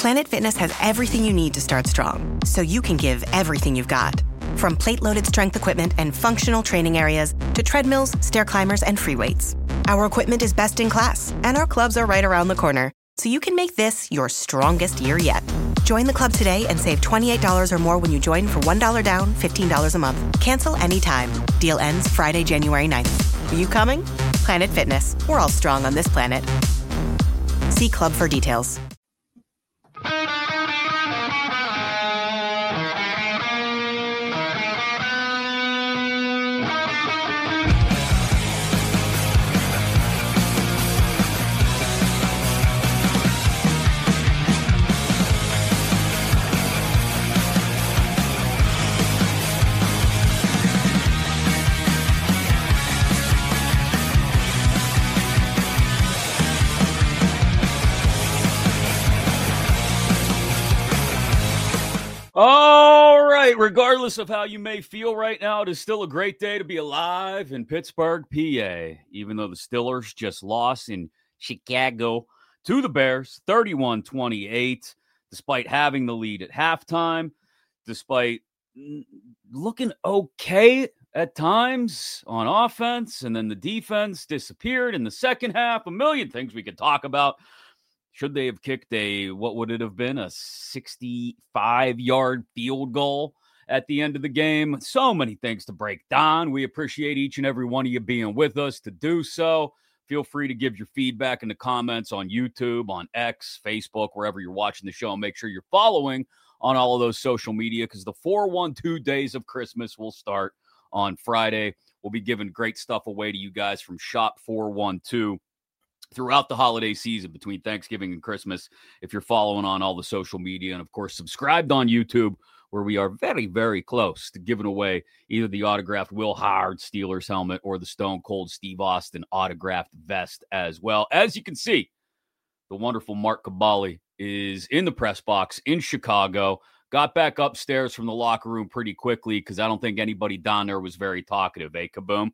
Planet Fitness has everything you need to start strong, so you can give everything you've got. From plate-loaded strength equipment and functional training areas to treadmills, stair climbers, and free weights. Our equipment is best in class, and our clubs are right around the corner, so you can make this your strongest year yet. Join the club today and save $28 or more when you join for $1 down, $15 a month. Cancel anytime. Deal ends Friday, January 9th. Are you coming? Planet Fitness. We're all strong on this planet. See club for details. All right, regardless of how you may feel right now, it is still a great day to be alive in Pittsburgh, PA, even though the Steelers just lost in Chicago to the Bears, 31-28, despite having the lead at halftime, despite looking okay at times on offense, and then the defense disappeared in the second half. A million things we could talk about. Should they have kicked what would it have been, a 65-yard field goal at the end of the game? So many things to break down. We appreciate each and every one of you being with us to do so. Feel free to give your feedback in the comments on YouTube, on X, Facebook, wherever you're watching the show. And make sure you're following on all of those social media because the 412 days of Christmas will start on Friday. We'll be giving great stuff away to you guys from Shop 412. Throughout the holiday season between Thanksgiving and Christmas, if you're following on all the social media and, of course, subscribed on YouTube, where we are very, very close to giving away either the autographed Will Howard Steelers helmet or the Stone Cold Steve Austin autographed vest as well. As you can see, the wonderful Mark Kaboly is in the press box in Chicago. Got back upstairs from the locker room pretty quickly because I don't think anybody down there was very talkative, eh, Kaboom?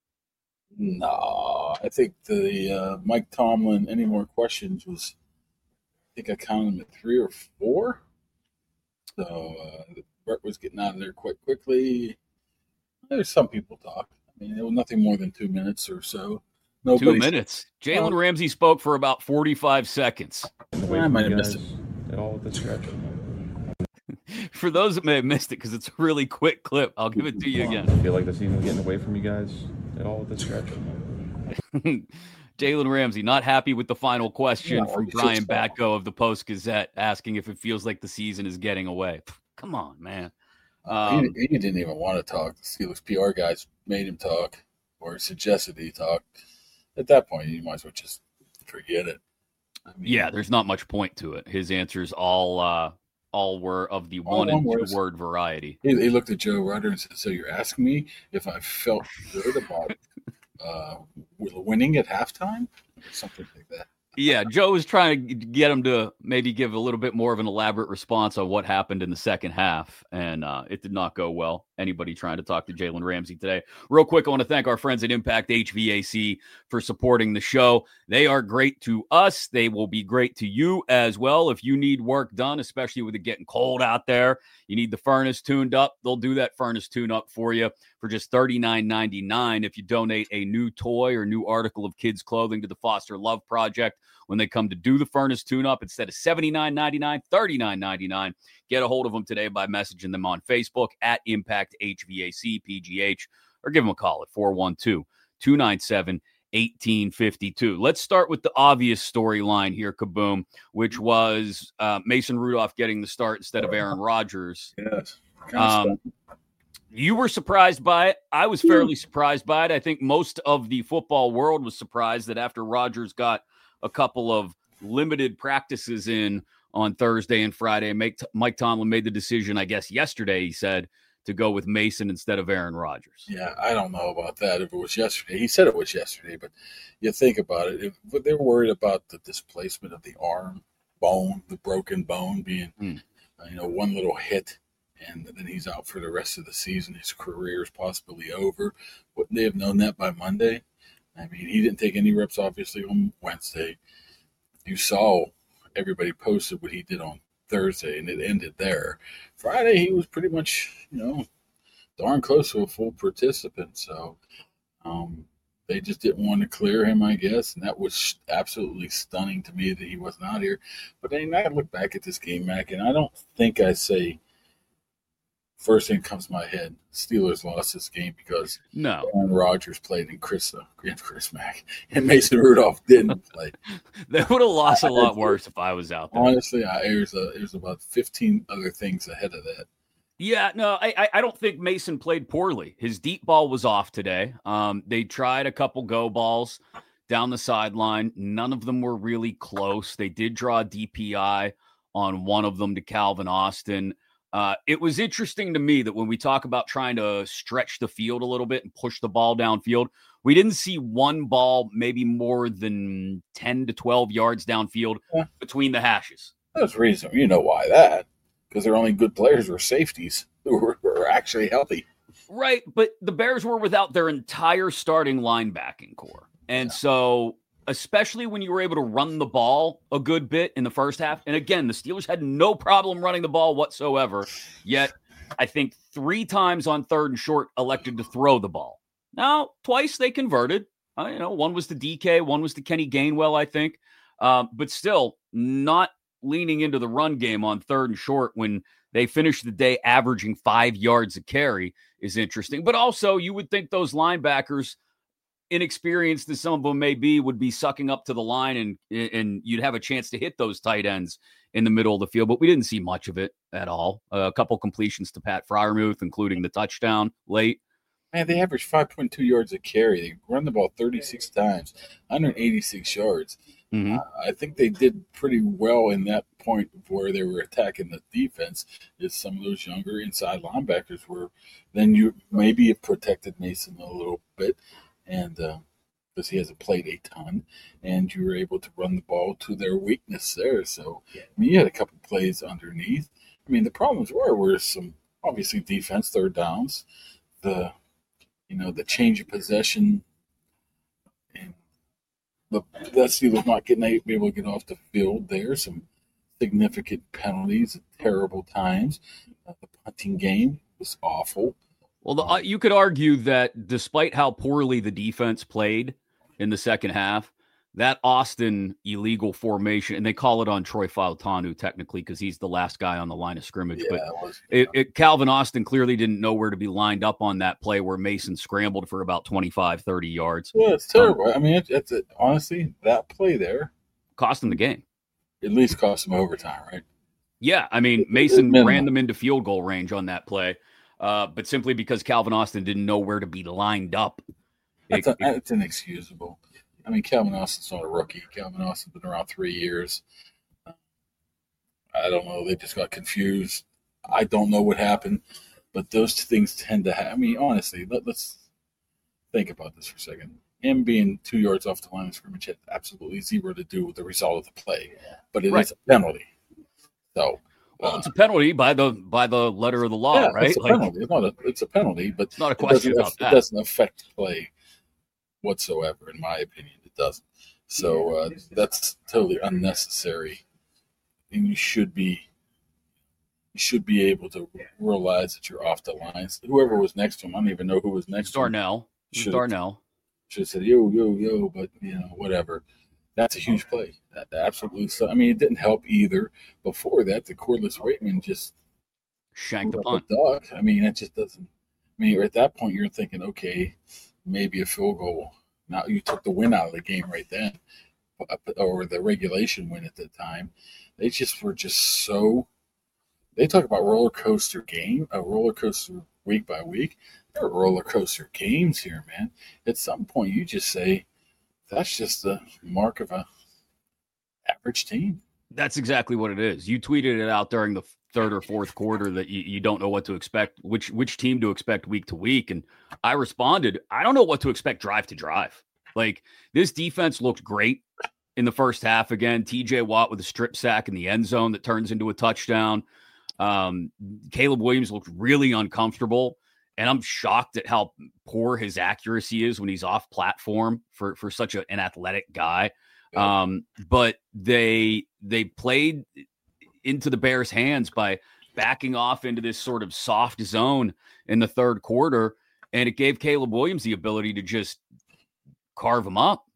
No, I think the Mike Tomlin, any more questions was, I think I counted them at 3 or 4. So Brett was getting out of there quite quickly. There's some people talk. I mean, it was nothing more than 2 minutes or so. 2 minutes. Jalen Ramsey spoke for about 45 seconds. I might have missed it. At all with the stretch. For those that may have missed it, because it's a really quick clip, I'll give it to you again. I feel like the season was getting away from you guys at all with the stretch. Jalen Ramsey not happy with the final question from Brian Batko of the Post-Gazette asking if it feels like the season is getting away. Come on, man. He didn't even want to talk. The Steelers PR guys made him talk or suggested he talk. At that point, you might as well just forget it. I mean, yeah, there's not much point to it. His answers all were of the one and two word variety. He looked at Joe Rutter and said, "So you're asking me if I felt good about winning at halftime?" Or something like that. Yeah, Joe was trying to get him to maybe give a little bit more of an elaborate response on what happened in the second half, and it did not go well. Anybody trying to talk to Jalen Ramsey today? Real quick, I want to thank our friends at Impact HVAC for supporting the show. They are great to us. They will be great to you as well. If you need work done, especially with it getting cold out there, you need the furnace tuned up, they'll do that furnace tune up for you for just $39.99 if you donate a new toy or new article of kids' clothing to the Foster Love Project. When they come to do the furnace tune-up, instead of $79.99, $39.99. Get a hold of them today by messaging them on Facebook at Impact HVAC PGH or give them a call at 412-297-1852. Let's start with the obvious storyline here, Kaboom, which was Mason Rudolph getting the start instead of Aaron Rodgers. Yes. You were surprised by it. I was fairly surprised by it. I think most of the football world was surprised that after Rodgers got a couple of limited practices in on Thursday and Friday, Mike Tomlin made the decision, I guess yesterday, he said, to go with Mason instead of Aaron Rodgers. Yeah, I don't know about that. If it was yesterday, he said it was yesterday, but you think about it. If they're worried about the displacement of the arm bone, the broken bone being, one little hit, and then he's out for the rest of the season. His career is possibly over. Wouldn't they have known that by Monday? I mean, he didn't take any reps, obviously, on Wednesday. You saw everybody posted what he did on Thursday, and it ended there. Friday, he was pretty much, darn close to a full participant. So they just didn't want to clear him, I guess, and that was absolutely stunning to me that he was not here. But then I look back at this game, Mac, and I don't think I say first thing comes to my head, Steelers lost this game because Aaron Rodgers played and Chris Mack and Mason Rudolph didn't play. They would have lost a lot worse if I was out there. Honestly, there's about 15 other things ahead of that. Yeah, no, I don't think Mason played poorly. His deep ball was off today. They tried a couple go balls down the sideline. None of them were really close. They did draw a DPI on one of them to Calvin Austin. It was interesting to me that when we talk about trying to stretch the field a little bit and push the ball downfield, we didn't see one ball maybe more than 10 to 12 yards downfield between the hashes. That's reasonable. You know why that? Because their only good players were safeties who were actually healthy. Right, but the Bears were without their entire starting linebacking core. And so, especially when you were able to run the ball a good bit in the first half, and again, the Steelers had no problem running the ball whatsoever, yet I think 3 times on 3rd and short elected to throw the ball. Now, twice they converted. One was to DK, one was to Kenny Gainwell, I think. But still, not leaning into the run game on 3rd and short when they finished the day averaging 5 yards a carry is interesting. But also, you would think those linebackers, inexperienced as some of them may be, would be sucking up to the line and you'd have a chance to hit those tight ends in the middle of the field. But we didn't see much of it at all. A couple completions to Pat Freiermuth, including the touchdown late. Man, they averaged 5.2 yards a carry. They run the ball 36 times, 186 yards. Mm-hmm. I think they did pretty well in that point where they were attacking the defense. Is some of those younger inside linebackers were, then you maybe have protected Mason a little bit, and because he hasn't played a ton, and you were able to run the ball to their weakness there. So you had a couple plays underneath. The problems were some obviously defense, third downs, the change of possession, and the Steelers not be able to get off the field there. Some significant penalties at terrible times. The punting game was awful. Well, you could argue that despite how poorly the defense played in the second half, that Austin illegal formation, and they call it on Troy Fautanu technically because he's the last guy on the line of scrimmage. Yeah, but Calvin Austin clearly didn't know where to be lined up on that play where Mason scrambled for about 25, 30 yards. Yeah, it's terrible. Honestly, that play there cost him the game. At least cost him overtime, right? Yeah, Mason ran them into field goal range on that play, but simply because Calvin Austin didn't know where to be lined up. It's inexcusable. Calvin Austin's not a rookie. Calvin Austin's been around 3 years. I don't know. They just got confused. I don't know what happened, but those things tend to happen. Honestly, let's think about this for a second. Him being 2 yards off the line of scrimmage had absolutely zero to do with the result of the play, but it is a penalty. So, it's a penalty by the letter of the law, right? It's a penalty. It's a penalty, but it's not a question about that. It doesn't affect play whatsoever, in my opinion. It doesn't. So that's totally unnecessary, and you should be able to realize that you're off the lines. Whoever was next to him, I don't even know who was next to him. Darnell should have said yo, but whatever. That's a huge play. That absolutely. It didn't help either. Before that, the cordless Waitman just shanked the punt. That just doesn't. At that point, you're thinking, okay, maybe a field goal. Now you took the win out of the game right then, or the regulation win at the time. They were so. They talk about roller coaster game, a roller coaster week by week. There are roller coaster games here, man. At some point, you just say, that's just the mark of a average team. That's exactly what it is. You tweeted it out during the third or fourth quarter that you don't know what to expect, which team to expect week to week. And I responded, I don't know what to expect drive to drive. This defense looked great in the first half. Again, TJ Watt with a strip sack in the end zone that turns into a touchdown. Caleb Williams looked really uncomfortable. And I'm shocked at how poor his accuracy is when he's off platform for such an athletic guy. But they they played into the Bears' hands by backing off into this sort of soft zone in the third quarter, and it gave Caleb Williams the ability to just carve them up.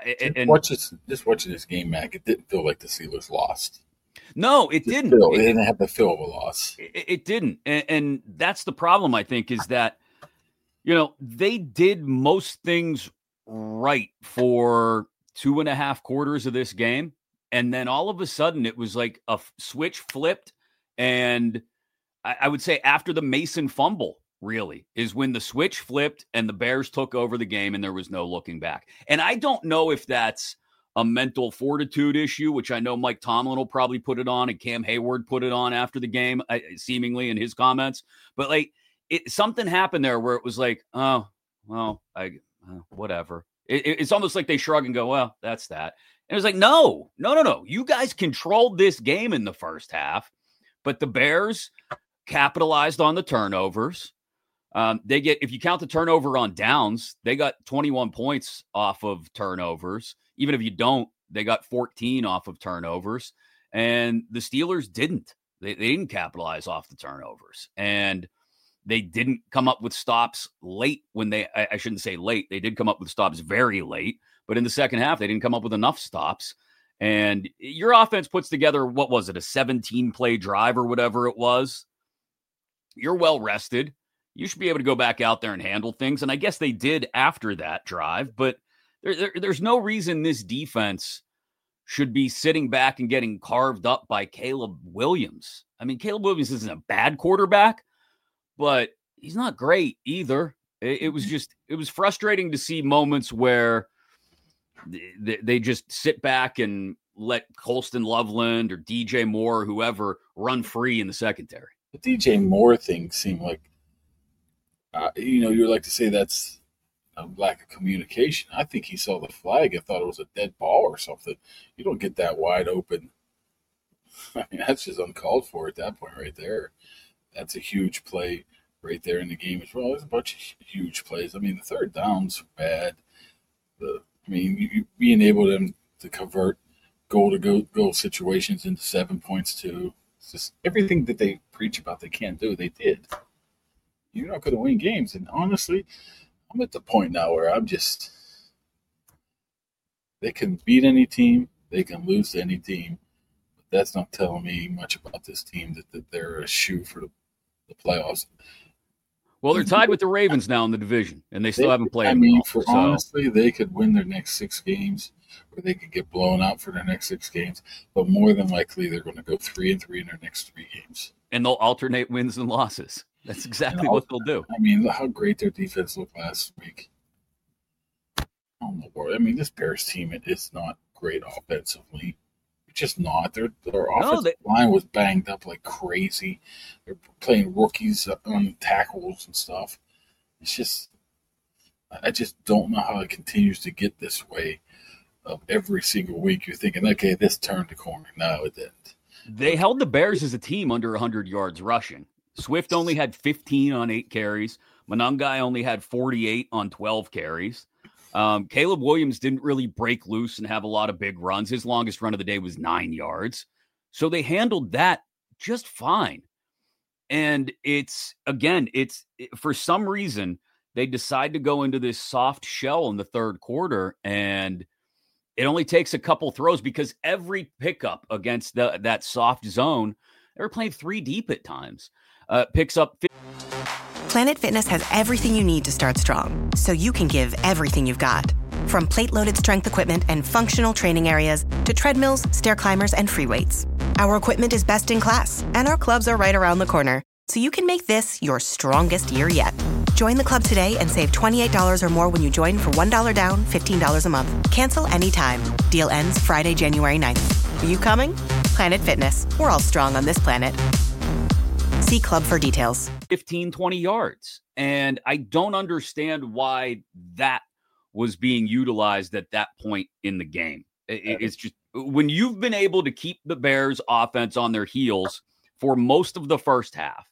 Just watching this game, Mac, it didn't feel like the Steelers lost. No, it didn't. It didn't have the feel of a loss. It didn't. And that's the problem, I think, is that, they did most things right for 2.5 quarters of this game. And then all of a sudden it was like a switch flipped. And I would say after the Mason fumble, really, is when the switch flipped and the Bears took over the game and there was no looking back. And I don't know if that's a mental fortitude issue, which I know Mike Tomlin will probably put it on, and Cam Hayward put it on after the game, seemingly in his comments. But something happened there where it was like, oh, well, whatever. It's almost like they shrug and go, well, that's that. And it was like, no. You guys controlled this game in the first half, but the Bears capitalized on the turnovers. If you count the turnover on downs, they got 21 points off of turnovers. Even if you don't, they got 14 off of turnovers. And the Steelers didn't. They didn't capitalize off the turnovers. And they didn't come up with stops late when I shouldn't say late. They did come up with stops very late. But in the second half, they didn't come up with enough stops. And your offense puts together, what was it, a 17-play drive or whatever it was? You're well rested. You should be able to go back out there and handle things. And I guess they did after that drive. But there's no reason this defense should be sitting back and getting carved up by Caleb Williams. I mean, Caleb Williams isn't a bad quarterback, but he's not great either. It was frustrating to see moments where they just sit back and let Colston Loveland or DJ Moore or whoever run free in the secondary. The DJ Moore thing seemed like, you like to say that's a lack of communication. I think he saw the flag and thought it was a dead ball or something. You don't get that wide open. I mean, that's just uncalled for at that point right there. That's a huge play right there in the game as well. There's a bunch of huge plays. I mean, the third downs are bad. You being able to convert goal situations into 7 points too. It's just everything that they preach about they can't do, they did. You're not going to win games. And honestly, I'm at the point now where they can beat any team, they can lose to any team. But that's not telling me much about this team that they're a shoe for the playoffs. Well, they're tied with the Ravens now in the division, and they still haven't played. Honestly, they could win their next 6 games, or they could get blown out for their next 6 games. But more than likely, they're going to go 3-3 in their next 3 games. And they'll alternate wins and losses. That's exactly what they'll do. I mean, how great their defense looked last week. This Bears team is not great offensively. It's just not. Their offensive line was banged up like crazy. They're playing rookies on tackles and stuff. It's just, I just don't know how it continues to get this way. Every single week you're thinking, okay, this turned the corner. No, it didn't. They held the Bears as a team under 100 yards rushing. Swift only had 15 on 8 carries. Monangai only had 48 on 12 carries. Caleb Williams didn't really break loose and have a lot of big runs. His longest run of the day was 9 yards. So they handled that just fine. And it's for some reason, they decide to go into this soft shell in the third quarter, and it only takes a couple throws because every pickup against that soft zone, they were playing 3 deep at times. Picks up. Planet Fitness has everything you need to start strong, so you can give everything you've got. From plate-loaded strength equipment and functional training areas to treadmills, stair climbers, and free weights. Our equipment is best in class, and our clubs are right around the corner, so you can make this your strongest year yet. Join the club today and save $28 or more when you join for $1 down, $15 a month. Cancel anytime. Deal ends Friday, January 9th. Are you coming? Planet Fitness. We're all strong on this planet. See club for details. 15, 20 yards. And I don't understand why that was being utilized at that point in the game. It's just when you've been able to keep the Bears offense on their heels for most of the first half,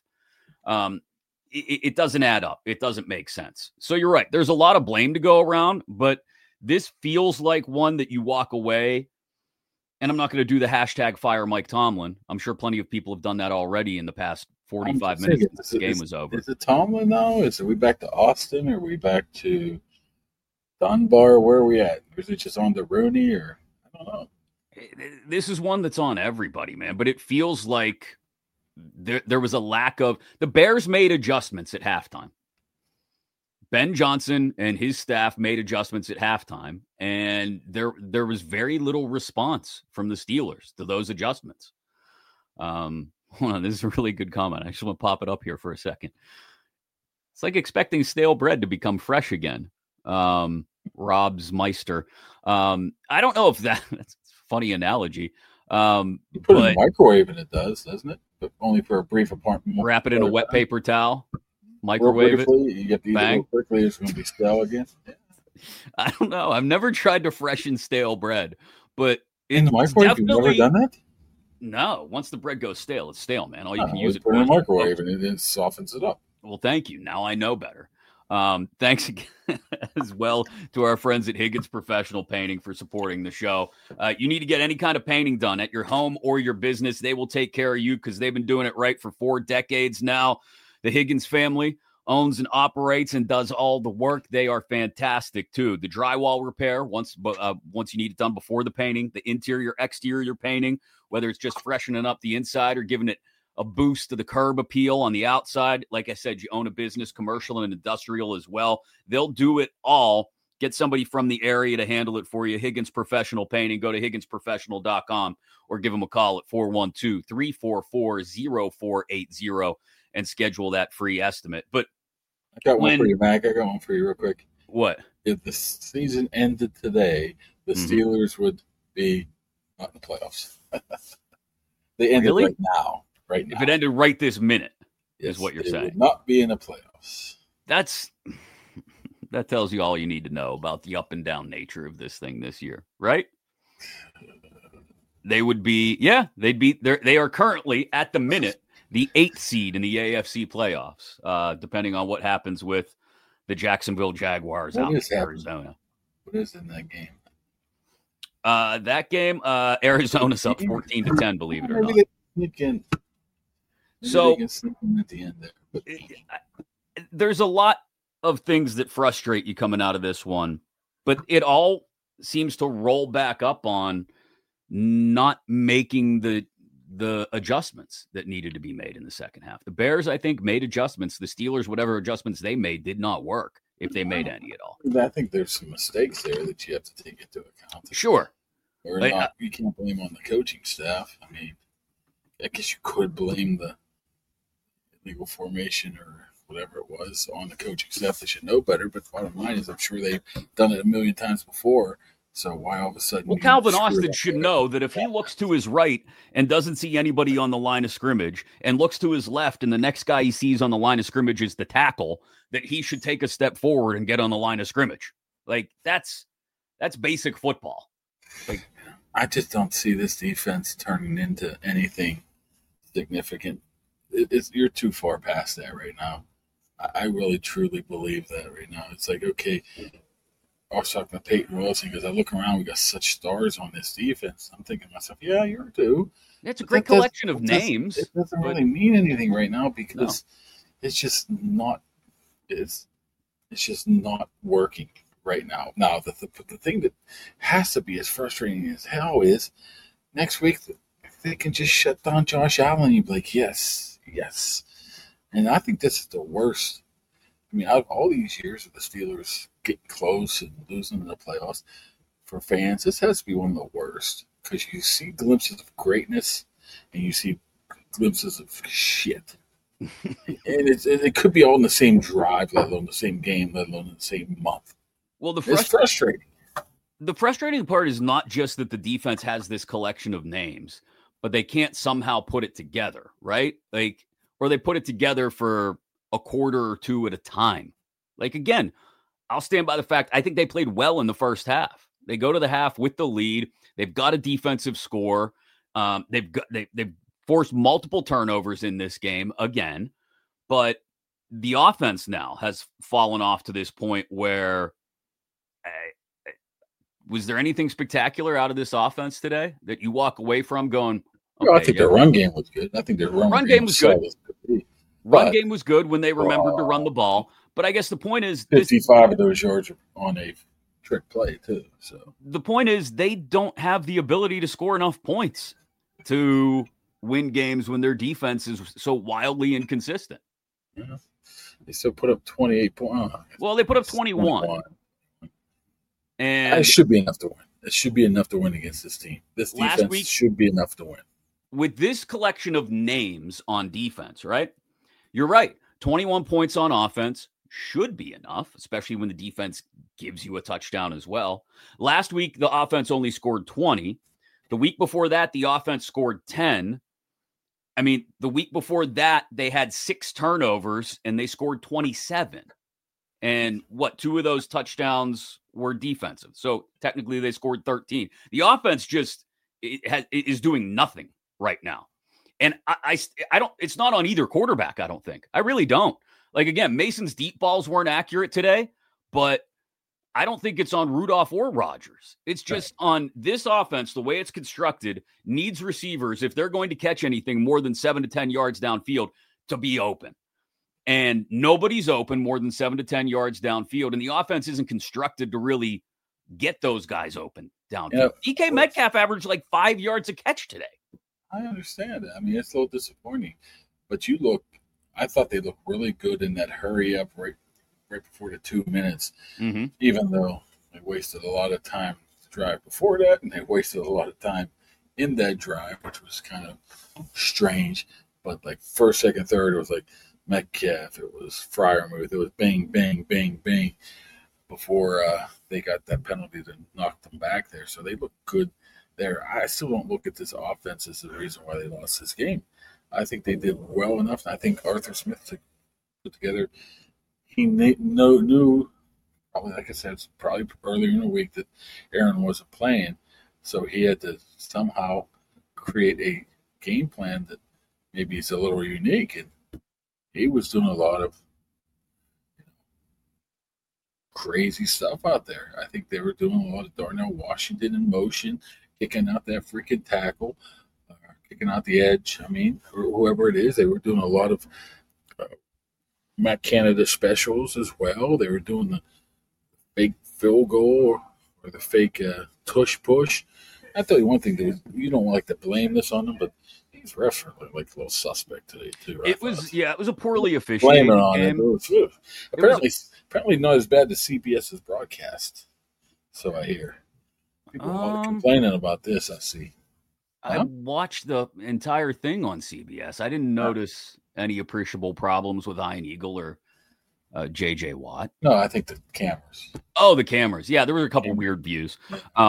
it doesn't add up. It doesn't make sense. So you're right. There's a lot of blame to go around, but this feels like one that you walk away And I'm not going to do the hashtag fire Mike Tomlin. I'm sure plenty of people have done that already in the past 45 minutes since the game was over. Is it Tomlin now? Are we back to Austin? Or are we back to Dunbar? Where are we at? Or is it just on the Rooney? Or I don't know. This is one that's on everybody, man. But it feels like there was a lack of – the Bears made adjustments at halftime. Ben Johnson and his staff made adjustments at halftime, and there was very little response from the Steelers to those adjustments. Hold on, this is a really good comment. I just want to pop it up here for a second. It's like expecting stale bread to become fresh again. Rob's Meister. I don't know if that's a funny analogy. You put it in the microwave and it does, doesn't it? But only for a brief apartment. Wrap it in a wet paper towel. Microwave it. You get to eat it real quickly. It's going to be stale again. Yeah. I don't know. I've never tried to freshen stale bread, but in the microwave, you've never done that? No. Once the bread goes stale, it's stale, man. All you can use it put it in the microwave and it softens it up. Well, thank you. Now I know better. Thanks again as well to our friends at Higgins Professional Painting for supporting the show. You need to get any kind of painting done at your home or your business. They will take care of you because they've been doing it right for 4 decades now. The Higgins family owns and operates and does all the work. They are fantastic, too. The drywall repair, once you need it done before the painting, the interior, exterior painting, whether it's just freshening up the inside or giving it a boost to the curb appeal on the outside. Like I said, you own a business, commercial and industrial as well. They'll do it all. Get somebody from the area to handle it for you. Higgins Professional Painting. Go to higginsprofessional.com or give them a call at 412-344-0480 and schedule that free estimate. But I got one for you, Mac. I got one for you real quick. What? If the season ended today, the Steelers would be not in the playoffs. They ended right now. If it ended right this minute, is what you're saying. Would not be in the playoffs. That tells you all you need to know about the up and down nature of this thing this year, right? They would be, they are currently at the minute the 8th seed in the AFC playoffs, depending on what happens with the Jacksonville Jaguars out in Arizona. What is in that game? Arizona's up 14-10, believe it or not. So at the end there. There's a lot of things that frustrate you coming out of this one, but it all seems to roll back up on not making the adjustments that needed to be made in the second half. The Bears, I think, made adjustments. The Steelers, whatever adjustments they made, did not work, if they made any at all. I think there's some mistakes there that you have to take into account. Sure. Or not, you can't blame on the coaching staff. I mean, I guess you could blame the legal formation or whatever it was on the coaching staff. They should know better, but the bottom line is I'm sure they've done it a million times before. So why all of a sudden? Well, Calvin Austin should know that if he looks to his right and doesn't see anybody on the line of scrimmage and looks to his left and the next guy he sees on the line of scrimmage is the tackle, that he should take a step forward and get on the line of scrimmage. Like that's basic football. Like I just don't see this defense turning into anything significant. You're too far past that right now. I really truly believe that right now. It's like, okay, I was talking to Peyton Wilson because I look around, we got such stars on this defense. I'm thinking to myself, yeah, you're too. It's a great collection of names. It doesn't really mean anything right now because it's just not. It's just not working right now. Now, the thing that has to be as frustrating as hell is next week they can just shut down Josh Allen. You'd be like, yes. And I think this is the worst. I mean, out of all these years of the Steelers getting close and losing in the playoffs, for fans, this has to be one of the worst because you see glimpses of greatness and you see glimpses of shit. And it could be all in the same drive, let alone the same game, let alone in the same month. Well, it's frustrating. The frustrating part is not just that the defense has this collection of names, but they can't somehow put it together, right? Or they put it together for a quarter or two at a time. Again, I'll stand by the fact I think they played well in the first half. They go to the half with the lead. They've got a defensive score. They've forced multiple turnovers in this game again, but the offense now has fallen off to this point where Was there anything spectacular out of this offense today that you walk away from going, okay, I think their run game was good. I think their run game was good. Run game was good when they remembered to run the ball. But I guess the point is 55 of those yards are on a trick play too. So the point is they don't have the ability to score enough points to win games when their defense is so wildly inconsistent. Yeah. They still put up 28 points. Well, they put up 21. And it should be enough to win. It should be enough to win against this team. This defense should be enough to win. With this collection of names on defense, right? You're right. 21 points on offense should be enough, especially when the defense gives you a touchdown as well. Last week, the offense only scored 20. The week before that, the offense scored 10. I mean, the week before that, they had 6 turnovers and they scored 27. And two of those touchdowns were defensive. So technically they scored 13. The offense just is doing nothing right now. And I don't, it's not on either quarterback. I don't think. I really don't. Like, again, Mason's deep balls weren't accurate today, but I don't think it's on Rudolph or Rodgers. It's just on this offense, the way it's constructed, needs receivers, if they're going to catch anything more than 7 to 10 yards downfield, to be open. And nobody's open more than 7 to 10 yards downfield. And the offense isn't constructed to really get those guys open downfield. DK Metcalf averaged like 5 yards a catch today. I understand it. I mean, it's a little disappointing. But I thought they looked really good in that hurry up right before the 2 minutes, even though they wasted a lot of time to drive before that, and they wasted a lot of time in that drive, which was kind of strange. But like first, second, third, it was like Metcalf, it was Freiermuth, it was bang, bang, bang, bang before they got that penalty that knocked them back there. So they looked good there. I still don't look at this offense as the reason why they lost this game. I think they did well enough. And I think Arthur Smith put together. He knew, probably like I said, probably earlier in the week that Aaron wasn't playing, so he had to somehow create a game plan that maybe is a little unique. And he was doing a lot of crazy stuff out there. I think they were doing a lot of Darnell Washington in motion, kicking out that freaking tackle, kicking out the edge. I mean, whoever it is, they were doing a lot of Matt Canada specials as well. They were doing the fake field goal or the fake tush push. I tell you one thing, you don't like to blame this on them, but these refs are like a little suspect today too. It was a poorly officiated blame it on game. Apparently not as bad as CBS's broadcast. So I hear people are complaining about this. I see. I watched the entire thing on CBS. I didn't notice any appreciable problems with Ian Eagle or J.J. Watt. No, I think the cameras. Oh, the cameras. Yeah, there were a couple weird views.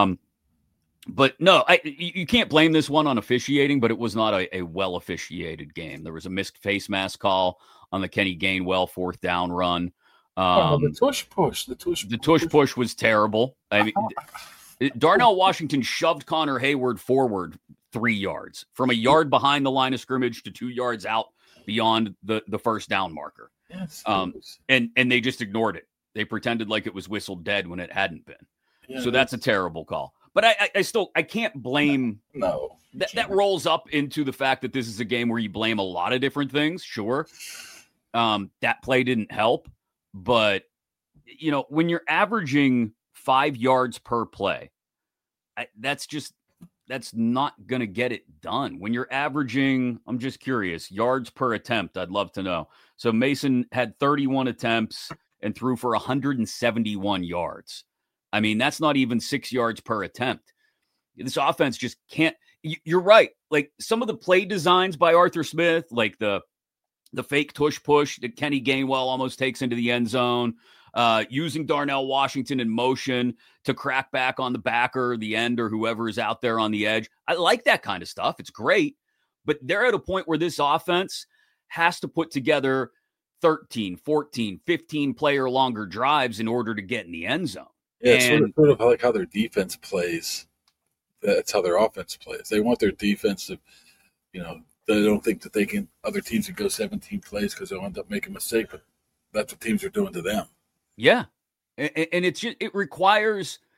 But no, you can't blame this one on officiating, but it was not a well-officiated game. There was a missed face mask call on the Kenny Gainwell 4th down run. The tush push. The tush push was terrible. I mean, Darnell Washington shoved Connor Hayward forward 3 yards, from a yard behind the line of scrimmage to 2 yards out beyond the first down marker. Yes. And they just ignored it. They pretended like it was whistled dead when it hadn't been. Yeah, so that's a terrible call. But I can't blame. No. That rolls up into the fact that this is a game where you blame a lot of different things. Sure. That play didn't help. But, when you're averaging 5 yards per play, that's not going to get it done. When you're averaging, I'm just curious, yards per attempt, I'd love to know. So Mason had 31 attempts and threw for 171 yards. I mean, that's not even 6 yards per attempt. This offense just can't. You're right. Like some of the play designs by Arthur Smith, like the fake tush push that Kenny Gainwell almost takes into the end zone, using Darnell Washington in motion to crack back on the backer, the end, or whoever is out there on the edge. I like that kind of stuff. It's great. But they're at a point where this offense has to put together 13, 14, 15 player longer drives in order to get in the end zone. Yeah, it's sort of like how their defense plays. That's how their offense plays. They want their defense to, they don't think that other teams can go 17 plays because they'll end up making a mistake, but that's what teams are doing to them. Yeah. And it requires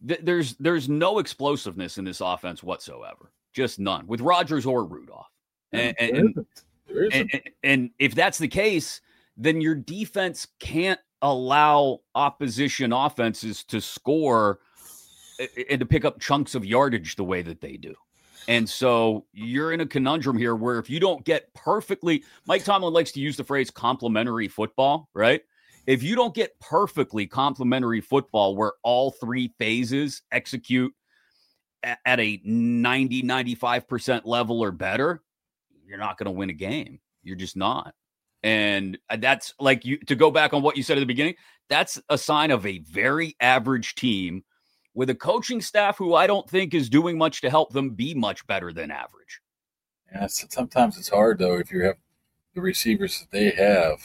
there's no explosiveness in this offense whatsoever. Just none with Rodgers or Rudolph. And if that's the case, then your defense can't allow opposition offenses to score and to pick up chunks of yardage the way that they do. And so you're in a conundrum here where if you don't get perfectly, Mike Tomlin likes to use the phrase complementary football, right? If you don't get perfectly complementary football where all three phases execute at a 90, 95% level or better, you're not going to win a game. You're just not. And that's like to go back on what you said at the beginning, that's a sign of a very average team with a coaching staff who I don't think is doing much to help them be much better than average. Yeah, sometimes it's hard, though, if you have the receivers that they have.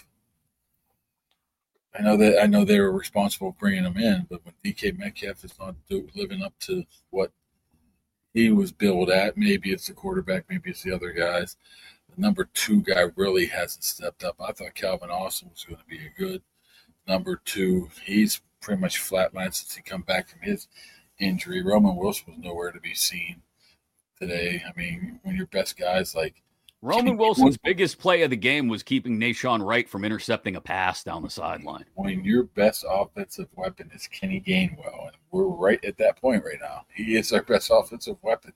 I know they were responsible for bringing them in, but when DK Metcalf is not living up to what he was billed at, maybe it's the quarterback, maybe it's the other guys. The number 2 guy really hasn't stepped up. I thought Calvin Austin was going to be a good number 2. He's pretty much flatlined since he come back from his injury. Roman Wilson was nowhere to be seen today. I mean, when your best guys like Roman Wilson's biggest play of the game was keeping Nashawn Wright from intercepting a pass down the sideline. When your best offensive weapon is Kenny Gainwell, and we're right at that point right now. He is our best offensive weapon.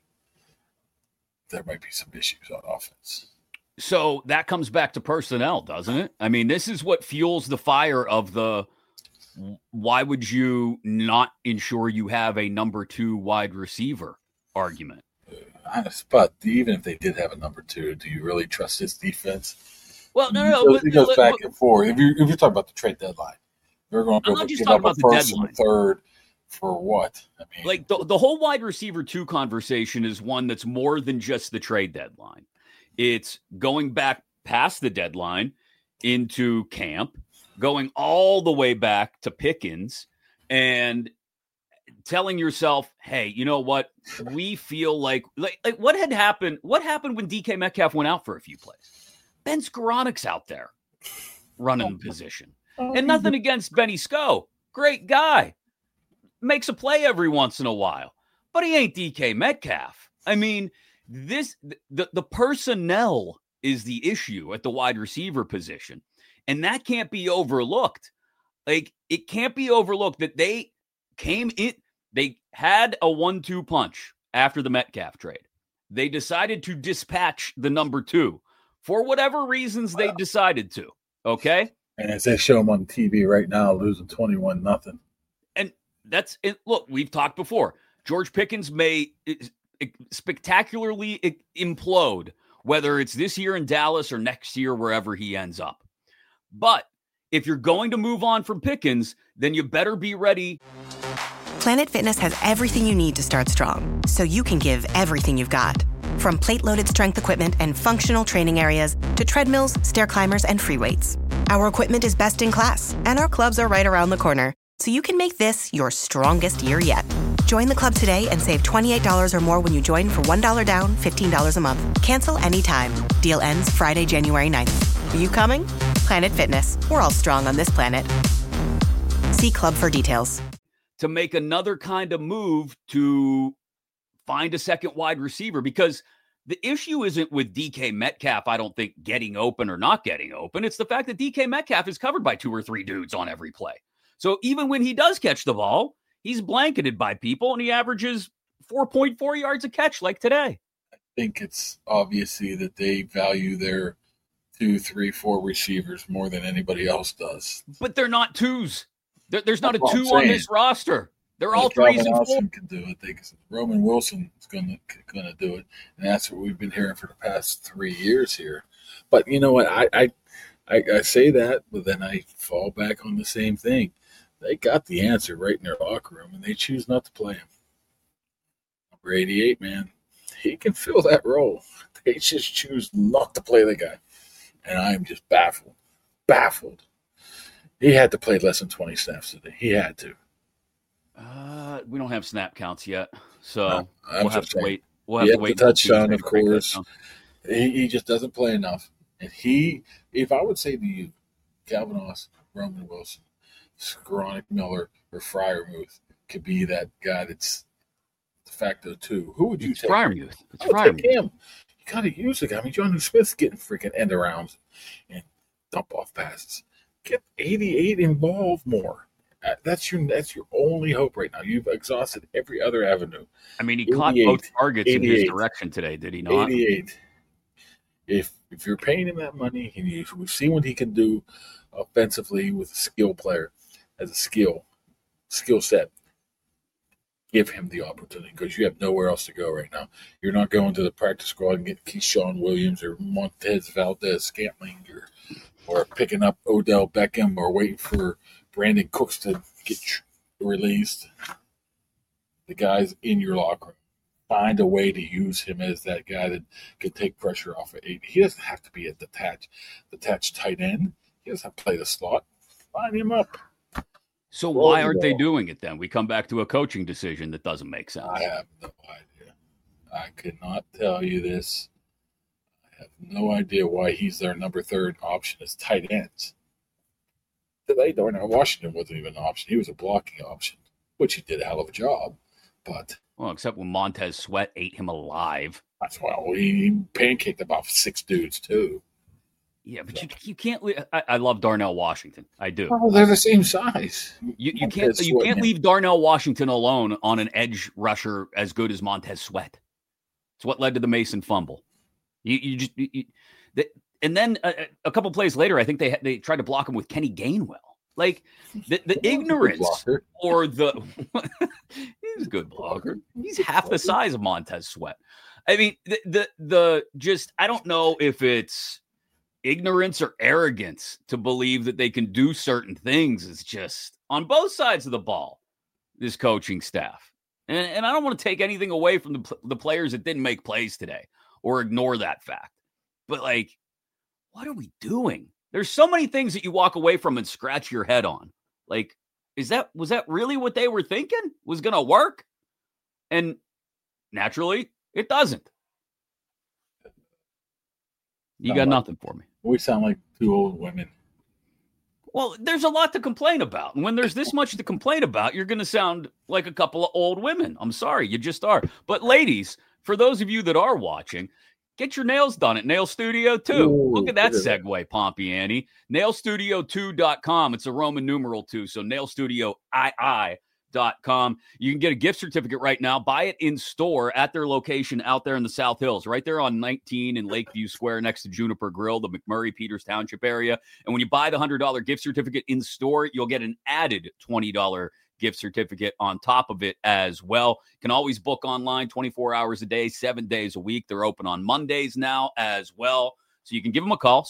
There might be some issues on offense. So that comes back to personnel, doesn't it? I mean, this is what fuels the fire of the why would you not ensure you have a number 2 wide receiver argument? Honest, but even if they did have a number 2, do you really trust this defense? Well, no. It goes back and forth. If you're talking about the trade deadline, they're going to give up a first and a third for what? I mean, like the whole wide receiver 2 conversation is one that's more than just the trade deadline. It's going back past the deadline into camp, going all the way back to Pickens, and telling yourself, hey, you know what? We feel like what had happened? What happened when DK Metcalf went out for a few plays? Ben Skoronek's out there running the position. And nothing against Benny Sko. Great guy. Makes a play every once in a while. But he ain't DK Metcalf. I mean, the personnel is the issue at the wide receiver position. And that can't be overlooked. Like, it can't be overlooked that they came in. They had a 1-2 punch after the Metcalf trade. They decided to dispatch the number 2 for whatever reasons they decided to. Okay. And as they show them on TV right now, losing 21-0. And that's it. Look, we've talked before. George Pickens may spectacularly implode, whether it's this year in Dallas or next year, wherever he ends up. But if you're going to move on from Pickens, then you better be ready. Planet Fitness has everything you need to start strong, so you can give everything you've got. From plate-loaded strength equipment and functional training areas to treadmills, stair climbers, and free weights. Our equipment is best in class, and our clubs are right around the corner, so you can make this your strongest year yet. Join the club today and save $28 or more when you join for $1 down, $15 a month. Cancel anytime. Deal ends Friday, January 9th. Are you coming? Planet Fitness. We're all strong on this planet. See club for details. To make another kind of move to find a second wide receiver, because the issue isn't with DK Metcalf, I don't think, getting open or not getting open. It's the fact that DK Metcalf is covered by 2 or 3 dudes on every play. So even when he does catch the ball, he's blanketed by people and he averages 4.4 yards a catch like today. I think it's obviously that they value their 2, 3, 4 receivers more than anybody else does. But they're not 2s. There's not a 2 on this roster. They're all 3s and 4s. Can do it. Roman Wilson is going to do it, and that's what we've been hearing for the past 3 years here. But you know what? I say that, but then I fall back on the same thing. They got the answer right in their locker room, and they choose not to play him. Number 88, man, he can fill that role. They just choose not to play the guy, and I'm just baffled. He had to play less than 20 snaps today. He had to. We don't have snap counts yet, so we'll have to wait. We'll have to wait. Touchdown, of course. He just doesn't play enough. And if I would say to you, Calvin Austin, Roman Wilson, Skoranek Miller, or Freiermuth could be that guy that's de facto too. Who would you take? Freiermuth. It's Freiermuth. Freiermuth. Him. You got to use the guy. I mean, Jonnu Smith's getting freaking end arounds and dump off passes. Get 88 involved more. That's your only hope right now. You've exhausted every other avenue. I mean, he caught both targets in his direction today, did he not? 88. If you're paying him that money, and we've seen what he can do offensively with a skill player as a skill set, give him the opportunity because you have nowhere else to go right now. You're not going to the practice squad and get Keyshawn Williams or Montez Valdez-Scantling or picking up Odell Beckham or waiting for Brandon Cooks to get released. The guy's in your locker room. Find a way to use him as that guy that can take pressure off of 8. He doesn't have to be a detached tight end. He doesn't have to play the slot. Line him up. So why aren't they doing it then? We come back to a coaching decision that doesn't make sense. I have no idea. I could not tell you this. I have no idea why he's their number 3rd option as tight ends. Today, Darnell Washington wasn't even an option. He was a blocking option, which he did a hell of a job. But except when Montez Sweat ate him alive. That's why he pancaked about 6 dudes too. Yeah, but you can't. I love Darnell Washington. I do. Oh, they're the same size. You can't leave Darnell Washington alone on an edge rusher as good as Montez Sweat. It's what led to the Mason fumble. And then a couple plays later, I think they tried to block him with Kenny Gainwell. Like the ignorance or the he's a good blocker. He's half the size of Montez Sweat. I mean, the just I don't know if it's ignorance or arrogance to believe that they can do certain things. It's just on both sides of the ball, this coaching staff. And I don't want to take anything away from the players that didn't make plays today or ignore that fact. But like, what are we doing? There's so many things that you walk away from and scratch your head on. Like, was that really what they were thinking was going to work? And naturally, it doesn't. You got nothing for me. We sound like 2 old women. Well, there's a lot to complain about. And when there's this much to complain about, you're going to sound like a couple of old women. I'm sorry, you just are. But ladies, for those of you that are watching, get your nails done at Nail Studio 2. Ooh, look at that segue, Pompiani. NailStudio2.com. It's a Roman numeral 2. So NailStudioII.com. You can get a gift certificate right now. Buy it in store at their location out there in the South Hills, right there on 19 in Lakeview Square next to Juniper Grill, the McMurray Peters Township area. And when you buy the $100 gift certificate in store, you'll get an added $20 gift certificate on top of it as well. You can always book online 24 hours a day, 7 days a week. They're open on Mondays now as well. So you can give them a call,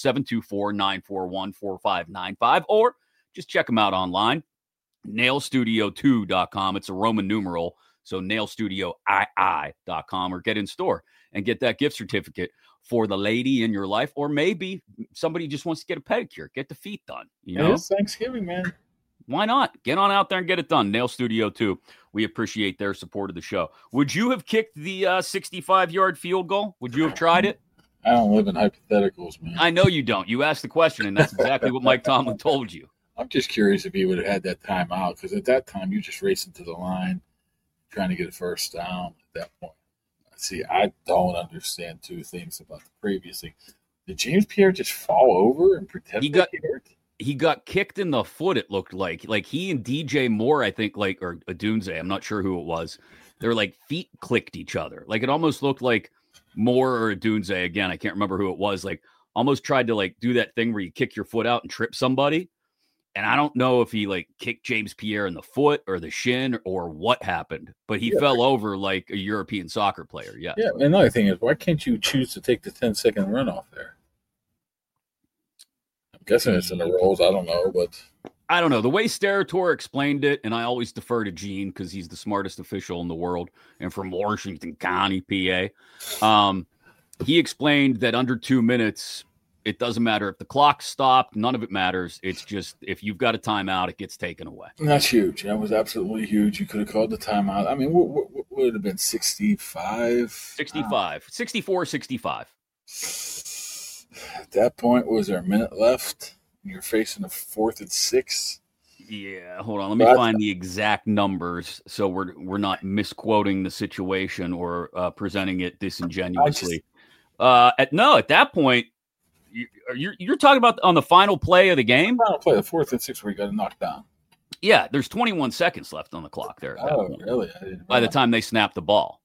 724-941-4595, or just check them out online. NailStudio2.com. It's a Roman numeral, so NailStudioII.com, or get in store and get that gift certificate for the lady in your life, or maybe somebody just wants to get a pedicure, get the feet done. You know, it's Thanksgiving, man. Why not? Get on out there and get it done. Nail Studio 2. We appreciate their support of the show. Would you have kicked the 65-yard field goal? Would you have tried it? I don't live in hypotheticals, man. I know you don't. You asked the question, and that's exactly what Mike Tomlin told you. I'm just curious if he would have had that timeout, because at that time, you're just racing to the line, trying to get a first down at that point. See, I don't understand 2 things about the previous thing. Did James Pierre just fall over and pretend to get hurt? He got kicked in the foot, it looked like. Like he and DJ Moore, I think, like, or Adunze, I'm not sure who it was. They're like feet clicked each other. Like it almost looked like Moore or Adunze, again, I can't remember who it was, like almost tried to like do that thing where you kick your foot out and trip somebody. And I don't know if he like kicked James Pierre in the foot or the shin or what happened, but he fell over like a European soccer player. Yeah. Yeah. Another thing is, why can't you choose to take the 10-second runoff there? I'm guessing it's in the rules. I don't know, but I don't know. The way Steratore explained it, and I always defer to Gene because he's the smartest official in the world and from Washington County, PA. He explained that under 2 minutes, it doesn't matter if the clock stopped. None of it matters. It's just if you've got a timeout, it gets taken away. That's huge. That was absolutely huge. You could have called the timeout. I mean, what would it have been, 65? 65. 64, 65. At that point, was there a minute left? You're facing a 4th and 6. Yeah, hold on. Let me find the exact numbers so we're not misquoting the situation or presenting it disingenuously. At that point, you're talking about on the final play of the game. Final play, the 4th and 6th, where he got knocked down. Yeah, there's 21 seconds left on the clock there. At that point, really? By the time they snap the ball.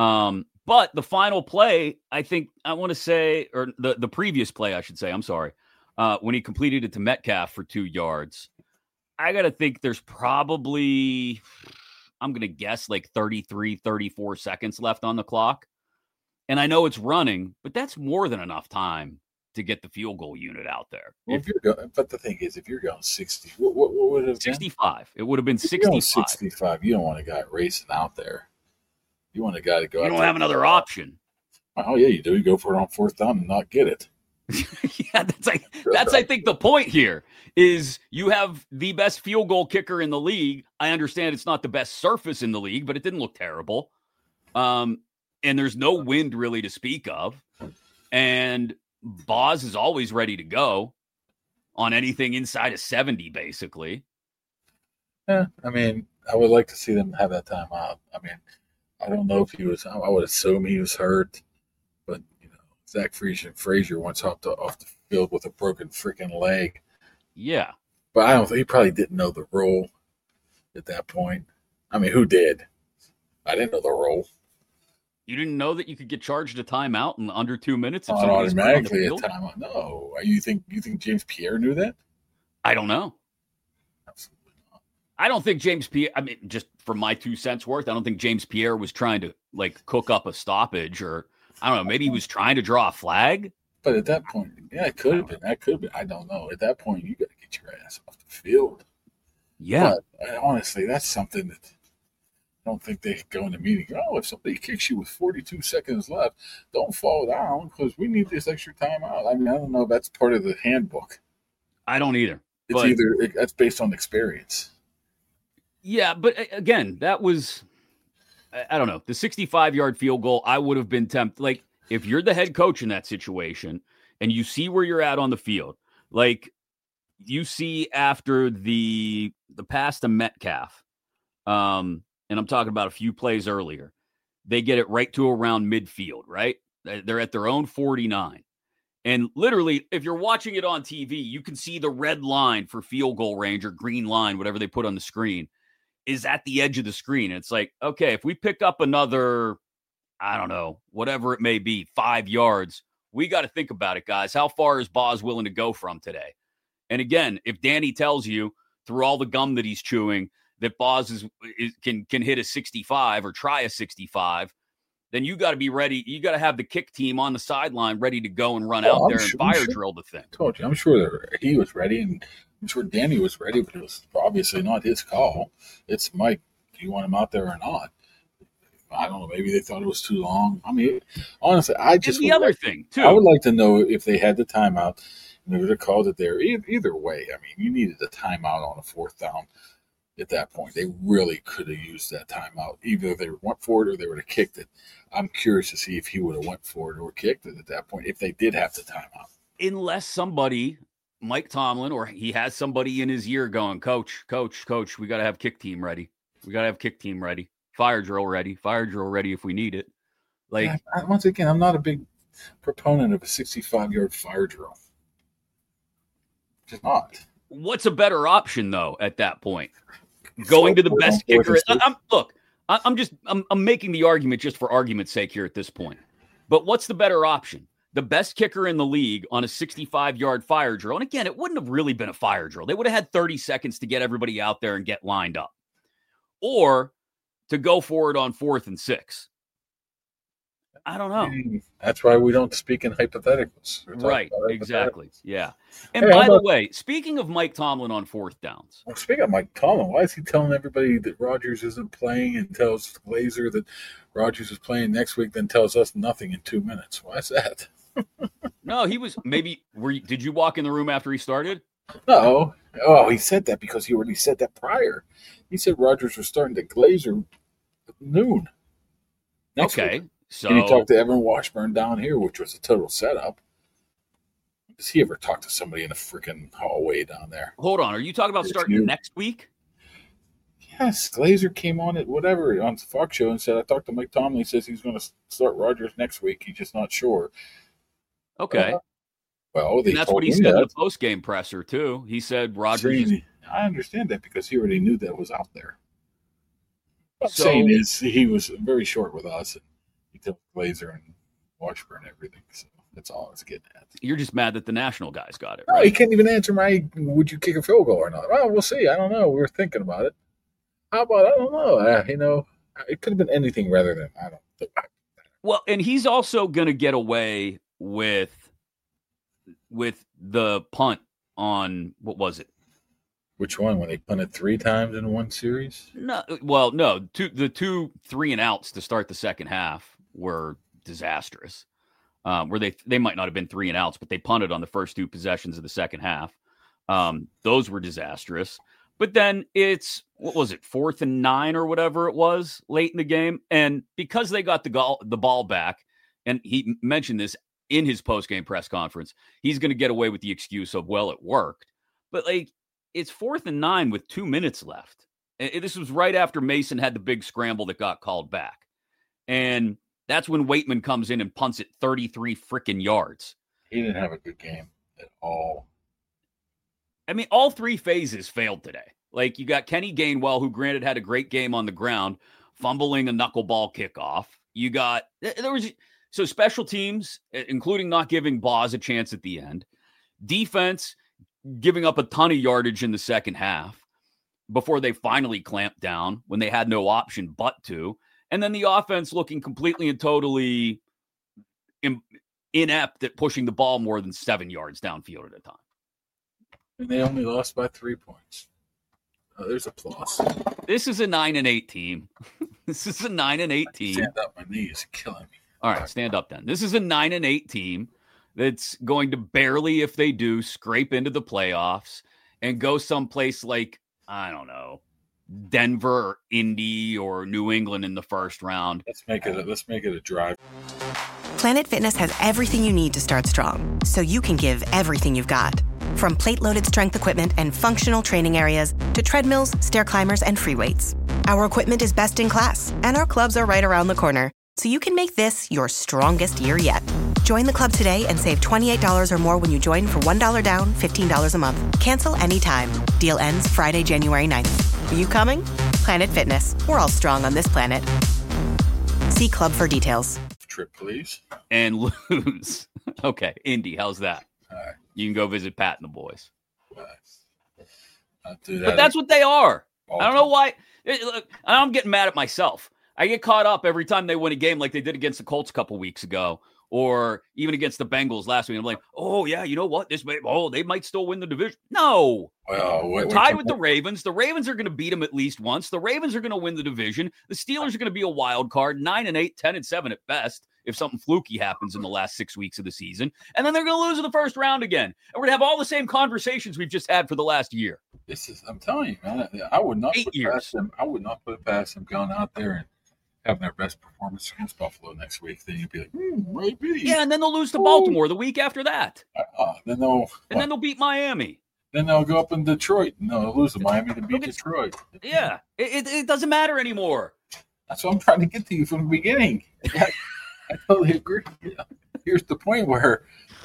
But the final play, I think I want to say, or the previous play, I should say, I'm sorry, when he completed it to Metcalf for 2 yards, I got to think there's probably, I'm going to guess like 33, 34 seconds left on the clock. And I know it's running, but that's more than enough time to get the field goal unit out there. Well, but the thing is, if you're going 60, what would it have 65. Been? It would have been 65. 65. You don't want a guy racing out there. You want a guy to go. You don't have another option. Oh yeah, you do. You go for it on 4th down and not get it. Yeah, that's I think the point here is you have the best field goal kicker in the league. I understand it's not the best surface in the league, but it didn't look terrible. And there's no wind really to speak of. And Boz is always ready to go on anything inside of 70, basically. Yeah, I mean, I would like to see them have that timeout. I mean, I don't know if he was. I would assume he was hurt, but Zach Frazier once hopped off the field with a broken freaking leg. Yeah. But I don't think he probably didn't know the rule at that point. I mean, who did? I didn't know the rule. You didn't know that you could get charged a timeout in under 2 minutes? Not automatically a timeout. No. You think James Pierre knew that? I don't know. Absolutely not. I don't think James Pierre, I mean, just from my 2 cents worth, I don't think James Pierre was trying to cook up a stoppage or I don't know. Maybe he was trying to draw a flag. But at that point, yeah, it could have been. That could have been. I don't know. At that point, you got to get your ass off the field. Yeah. But honestly, that's something that I don't think they go in the meeting. Oh, if somebody kicks you with 42 seconds left, don't fall down because we need this extra timeout. I mean, I don't know if that's part of the handbook. I don't either. That's based on experience. Yeah, but again, that was. I don't know. The 65-yard field goal, I would have been tempted. Like, if you're the head coach in that situation and you see where you're at on the field, like you see after the pass to Metcalf, and I'm talking about a few plays earlier, they get it right to around midfield, right? They're at their own 49. And literally, if you're watching it on TV, you can see the red line for field goal range or green line, whatever they put on the screen, is at the edge of the screen. And it's like, okay, if we pick up another, I don't know, whatever it may be, 5 yards, we got to think about it, guys. How far is Boz willing to go from today? And again, if Danny tells you through all the gum that he's chewing that Boz can hit a 65 or try a 65, then you got to be ready. You got to have the kick team on the sideline ready to go and run out there and fire drill the thing. I told you, I'm sure he was ready, and I'm sure Danny was ready, but it was obviously not his call. It's Mike. Do you want him out there or not? I don't know. Maybe they thought it was too long. I mean, honestly, the other thing too. I would like to know if they had the timeout and they would have called it there. Either way, I mean, you needed a timeout on a 4th down. At that point, they really could have used that timeout. Either they went for it or they would have kicked it. I'm curious to see if he would have went for it or kicked it at that point if they did have the timeout. Unless somebody, Mike Tomlin, or he has somebody in his ear going, Coach, we got to have kick team ready. We got to have kick team ready. Fire drill ready if we need it. Like, once again, I'm not a big proponent of a 65-yard fire drill. Just not. What's a better option though at that point? Going to the best kicker. I'm making the argument just for argument's sake here at this point. But what's the better option? The best kicker in the league on a 65-yard fire drill. And again, it wouldn't have really been a fire drill. They would have had 30 seconds to get everybody out there and get lined up. Or to go for it on 4th and 6. I don't know. That's why we don't speak in hypotheticals. Right, exactly. Yeah. And by the way, speaking of Mike Tomlin on 4th downs. Well, speaking of Mike Tomlin, why is he telling everybody that Rodgers isn't playing and tells Glazer that Rodgers is playing next week, then tells us nothing in 2 minutes? Why is that? No, he was maybe. Did you walk in the room after he started? No. Oh, he said that because he already said that prior. He said Rodgers was starting to Glazer at noon. Next week. So and he talked to Evan Washburn down here, which was a total setup. Does he ever talk to somebody in the freaking hallway down there? Hold on. Are you talking about starting next week? Yes, Glazer came on it, whatever, on the Fox show and said, I talked to Mike Tomlin. He says he's going to start Rodgers next week. He's just not sure. Okay. Well, and that's what he said in the post-game presser, too. He said Rodgers. I understand that because he already knew that was out there. What I'm saying is he was very short with us. And he took Glazer and Washburn and everything. So that's all I was getting at. You're just mad that the national guys got it, right? No, he can't even answer my, would you kick a field goal or not? Well, we'll see. I don't know. We were thinking about it. How about, I don't know. It could have been anything rather than, I don't think. Well, and he's also going to get away with the punt on, what was it? Which one? When they punted 3 times in one series? No. The 2 3-and-outs to start the second half were disastrous. Where they might not have been 3-and-outs, but they punted on the first 2 possessions of the second half. Those were disastrous. But then it's, what was it, 4th and 9 or whatever it was late in the game. And because they got the ball back, and he mentioned this in his post-game press conference, he's going to get away with the excuse of, well, it worked. But it's 4th and 9 with 2 minutes left. And this was right after Mason had the big scramble that got called back. And that's when Waitman comes in and punts it 33 freaking yards. He didn't have a good game at all. I mean, all 3 phases failed today. You got Kenny Gainwell, who granted had a great game on the ground, fumbling a knuckleball kickoff. You got, so special teams, including not giving Boz a chance at the end. Defense, giving up a ton of yardage in the second half before they finally clamped down when they had no option but to. And then the offense looking completely and totally inept at pushing the ball more than 7 yards downfield at a time. And they only lost by 3 points. There's a plus. This is a 9-8 team. This is a 9-8 team. Stand up, my knees are killing me. All right, stand up then. This is a 9-8 team that's going to barely, if they do, scrape into the playoffs and go someplace like, I don't know, Denver or Indy or New England in the first round. Let's make it a drive. Planet Fitness has everything you need to start strong, so you can give everything you've got. From plate-loaded strength equipment and functional training areas to treadmills, stair climbers, and free weights. Our equipment is best in class, and our clubs are right around the corner, so you can make this your strongest year yet. Join the club today and save $28 or more when you join for $1 down, $15 a month. Cancel anytime. Deal ends Friday, January 9th. Are you coming? Planet Fitness. We're all strong on this planet. See club for details. Trip, please. And lose. Okay, Indy, how's that? All right. You can go visit Pat and the boys. Do that. But that's what they are. All I don't know why. Look, I'm getting mad at myself. I get caught up every time they win a game like they did against the Colts a couple weeks ago, or even against the Bengals last week. I'm like, oh, yeah, you know what? They might still win the division. No. Tied with the Ravens. The Ravens are going to beat them at least once. The Ravens are going to win the division. The Steelers are going to be a wild card, 9-8, 10-7 at best, if something fluky happens in the last 6 weeks of the season. And then they're going to lose in the first round again. And we're going to have all the same conversations we've just had for the last year. I'm telling you, man, I would not 8 put years. past them. I would not put it past them going out there and having their best performance against Buffalo next week. Then you'd be like, maybe. Yeah, and then they'll lose to Baltimore the week after that. Then they'll beat Miami. Then they'll go up in Detroit and they'll lose to Miami to beat Detroit. Yeah, it doesn't matter anymore. That's what I'm trying to get to you from the beginning. I totally agree. Yeah. Here's the point where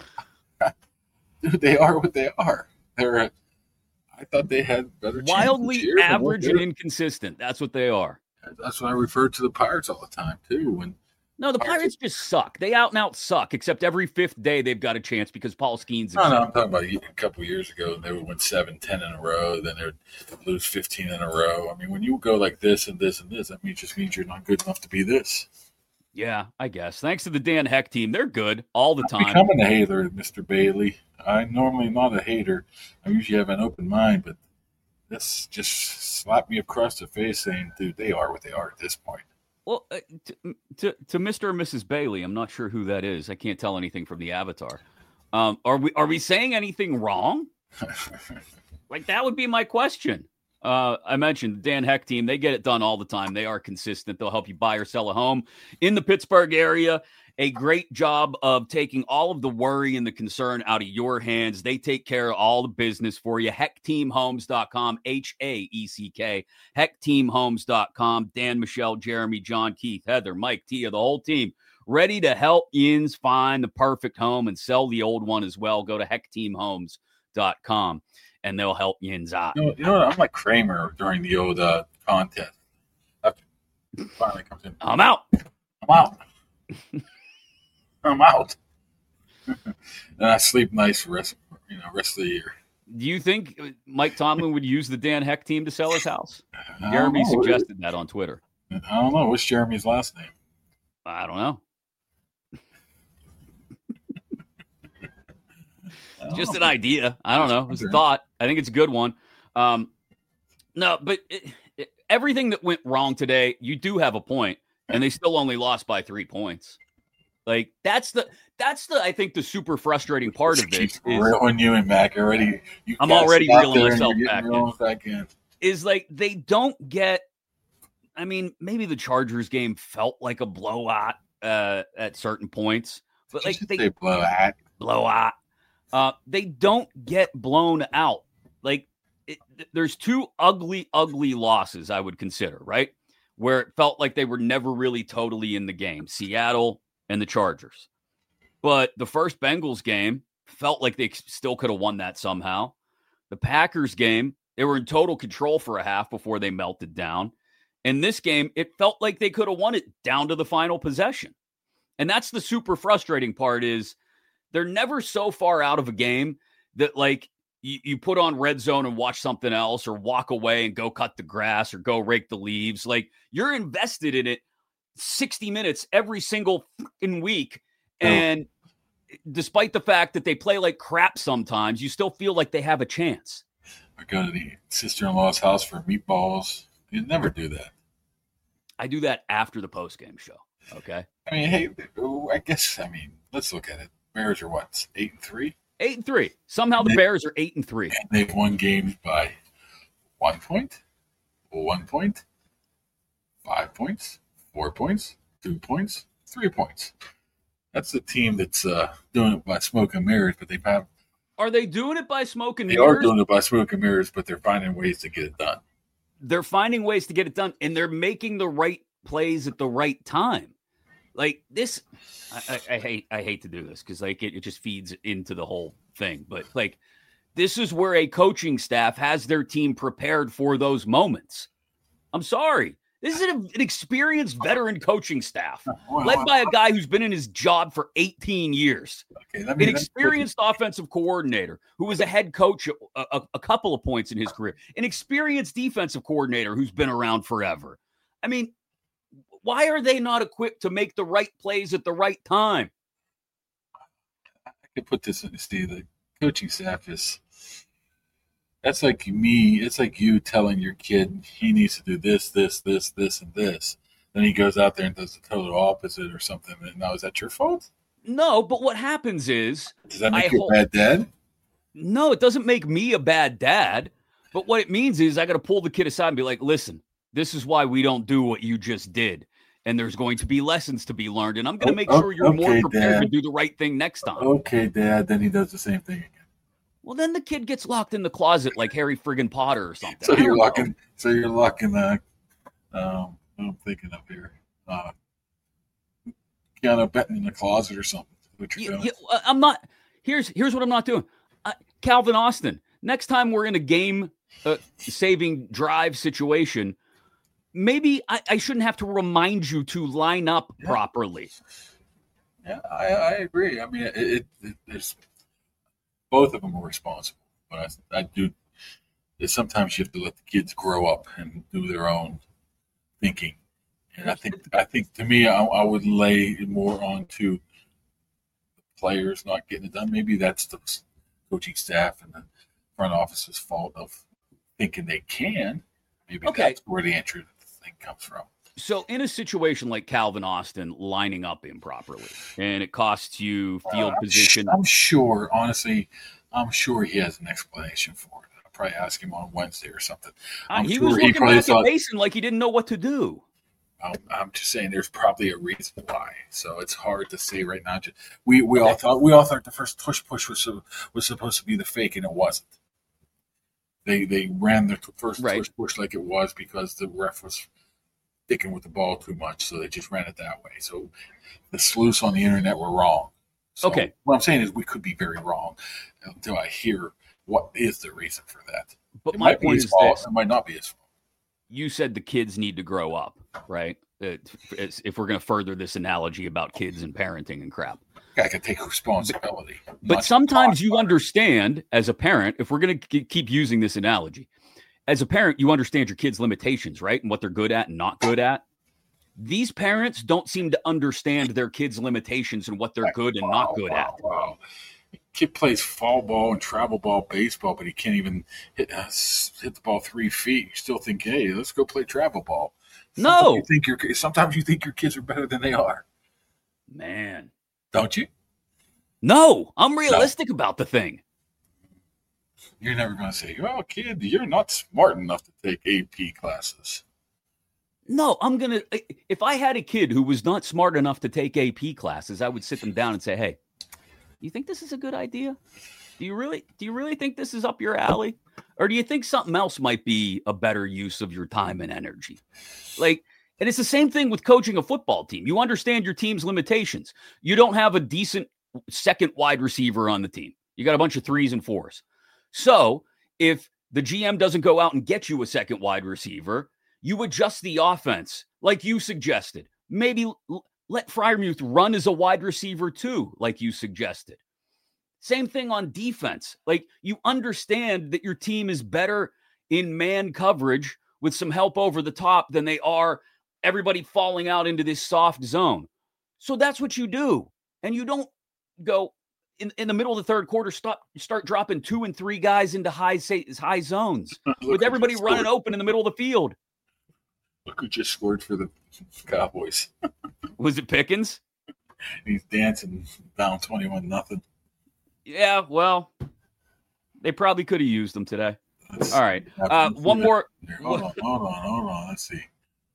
they are what they are. I thought they had better wildly average and inconsistent. That's what they are. That's when I refer to the Pirates all the time too. No, the Pirates just suck. They out and out suck. Except every 5th day they've got a chance because Paul Skeens. No, I'm talking about a couple of years ago. They would win 7-10 in a row. Then they would lose 15 in a row. I mean, when you go like this and this and this, that just means you're not good enough to be this. Yeah, I guess. Thanks to the Dan Heck team, they're good all the time. I'm becoming a hater, Mr. Bailey. I'm normally not a hater. I usually have an open mind, but this just slapped me across the face saying, dude, they are what they are at this point. Well, to Mr. or Mrs. Bailey, I'm not sure who that is. I can't tell anything from the avatar. Are we saying anything wrong? That would be my question. I mentioned the Dan Heck team. They get it done all the time. They are consistent. They'll help you buy or sell a home in the Pittsburgh area. a great job of taking all of the worry and the concern out of your hands. They take care of all the business for you. HeckTeamHomes.com, HAECK, HeckTeamHomes.com. Dan, Michelle, Jeremy, John, Keith, Heather, Mike, Tia, the whole team, ready to help yins find the perfect home and sell the old one as well. Go to HeckTeamHomes.com, and they'll help yins out. You know what? I'm like Kramer during the old contest. After it finally comes in. I'm out. I'm out. And I sleep nice for rest of the year. Do you think Mike Tomlin would use the Dan Heck team to sell his house? Jeremy suggested that on Twitter. I don't know. What's Jeremy's last name? I don't know. Just an idea. I don't know. It was a thought. I think it's a good one. No, but everything that went wrong today, you do have a point, and they still only lost by 3 points. Like that's the I think the super frustrating part of this is reeling you and back already. I'm already reeling myself back in. Is like they don't get. I mean, maybe the Chargers game felt like a blowout at certain points, but like they blowout. They don't get blown out. Like there's two ugly losses I would consider, right? Where it felt like they were never really totally in the game. Seattle and the Chargers. But the first Bengals game felt like they still could have won that somehow. The Packers game, they were in total control for a half before they melted down. In this game, it felt like they could have won it down to the final possession. And that's the super frustrating part is they're never so far out of a game that like you put on Red Zone and watch something else or walk away and go cut the grass or go rake the leaves. Like you're invested in it 60 minutes every single week. And despite the fact that they play like crap sometimes, you still feel like they have a chance. I go to the sister-in-law's house for meatballs. You'd never do that. I do that after the post-game show. Okay. I mean, hey, let's look at it. Bears are what? 8-3? 8-3. Somehow the Bears are 8-3. And they've won games by 1 point, 1 point, 5 points, 4 points, 2 points, 3 points. That's the team that's doing it by smoke and mirrors, but Are they doing it by smoke and mirrors? They are doing it by smoke and mirrors, but they're finding ways to get it done. They're finding ways to get it done, and they're making the right plays at the right time. Like this, I hate to do this because like it just feeds into the whole thing. But like this is where a coaching staff has their team prepared for those moments. I'm sorry. This is an experienced veteran coaching staff led by a guy who's been in his job for 18 years. Okay, an experienced offensive coordinator who was a head coach a couple of points in his career. An experienced defensive coordinator who's been around forever. I mean, why are they not equipped to make the right plays at the right time? I could put this in, Steve. The coaching staff is... That's like me. It's like you telling your kid he needs to do this, this, this, this, and this. Then he goes out there and does the total opposite or something. And now is that your fault? No, but what happens is... Does that make you a bad dad? No, it doesn't make me a bad dad. But what it means is I got to pull the kid aside and be like, listen, this is why we don't do what you just did. And there's going to be lessons to be learned. And I'm going to make sure you're more prepared to do the right thing next time. Okay, Dad. Then he does the same thing again. Well, then the kid gets locked in the closet like Harry friggin' Potter or something. So you're locking. I'm thinking up here. Keanu Benton in the closet or something. What you're doing? I'm not. Here's what I'm not doing. Calvin Austin. Next time we're in a game-saving drive situation, maybe I shouldn't have to remind you to line up properly. Yeah, I agree. I mean, there's. Both of them are responsible, but I do. Sometimes you have to let the kids grow up and do their own thinking, and I think to me, I would lay more onto the players not getting it done. Maybe that's the coaching staff and the front office's fault of thinking they can. Maybe that's where the entry thing comes from. So in a situation like Calvin Austin lining up improperly and it costs you field position. I'm sure he has an explanation for it. I'll probably ask him on Wednesday or something. He was looking back at Mason like he didn't know what to do. I'm just saying there's probably a reason why. So it's hard to say right now. We all thought the first push was supposed to be the fake, and it wasn't. They ran the first push like it was because the ref was sticking with the ball too much, so they just ran it that way. So the sleuths on the internet were wrong. So okay. What I'm saying is we could be very wrong until I hear what is the reason for that. But my point is this. It might not be his fault. You said the kids need to grow up, right? If we're going to further this analogy about kids and parenting and crap. I can take responsibility. But sometimes you understand as a parent, if we're going to keep using this analogy, as a parent, you understand your kids' limitations, right? And what they're good at and not good at. These parents don't seem to understand their kids' limitations and what they're good and not good at. Wow. Kid plays fall ball and travel ball baseball, but he can't even hit the ball 3 feet. You still think, hey, let's go play travel ball. Sometimes you think your kids are better than they are. Man. Don't you? No, I'm realistic about the thing. You're never going to say, well, kid, you're not smart enough to take AP classes. No, if I had a kid who was not smart enough to take AP classes, I would sit them down and say, hey, you think this is a good idea? Do you really think this is up your alley? Or do you think something else might be a better use of your time and energy? And it's the same thing with coaching a football team. You understand your team's limitations. You don't have a decent second wide receiver on the team. You got a bunch of 3s and 4s. So if the GM doesn't go out and get you a second wide receiver, you adjust the offense like you suggested. Maybe let Freiermuth run as a wide receiver too, like you suggested. Same thing on defense. Like, you understand that your team is better in man coverage with some help over the top than they are everybody falling out into this soft zone. So that's what you do. And you don't go in the middle of the third quarter, start dropping 2 and 3 guys into high zones with everybody running open in the middle of the field. Look who just scored for the Cowboys. Was it Pickens? He's dancing down 21-0. Yeah, well, they probably could have used them today. All right. One more. Hold on. Let's see.